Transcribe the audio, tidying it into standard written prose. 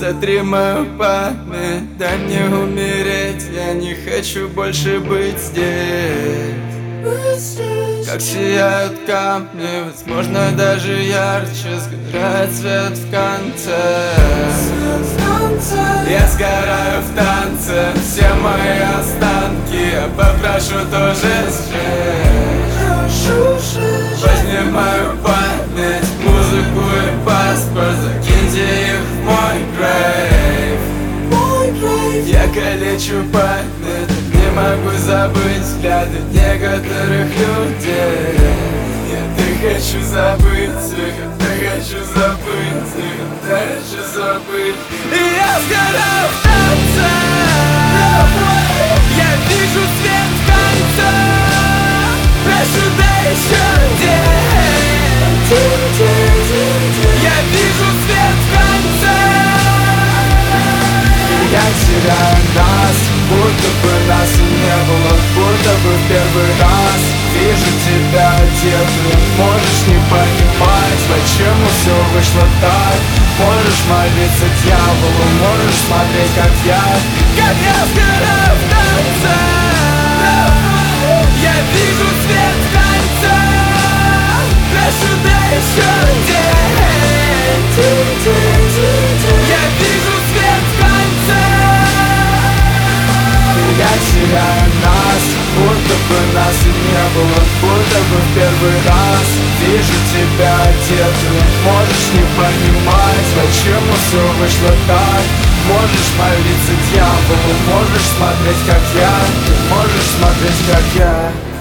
сотри мою память, дай мне умереть. Я не хочу больше быть здесь. Как сияют камни, возможно, даже ярче сгорает свет в конце. Я сгораю в танце, все мои останки я попрошу тоже сжечь. Возьми мою память, музыку и паспорт, закиньте их в мой грейв. Я калечу память, не могу забыть взгляды некоторых людей. Я хочу забыть их, я хочу забыть их, я хочу забыть. И я сгораю в танце, я вижу свет в конце. Прошу, дай еще день. Я вижу свет в конце. Я теряю нас, будто бы нас и не было, будто бы в первый раз вижу тебя одетую. Можешь не понимать, почему все вышло так. Можешь молиться дьяволу, можешь смотреть, как я сгораю в танце. Я вижу свет в конце. Прошу, дай еще день. Я вижу свет в конце. Я теряю нас, будто бы нас и не было, будто бы в первый раз вижу тебя одетую. Можешь не понимать, почему все вышло так. Можешь молиться дьяволу, можешь смотреть, как я, ты можешь смотреть, как я.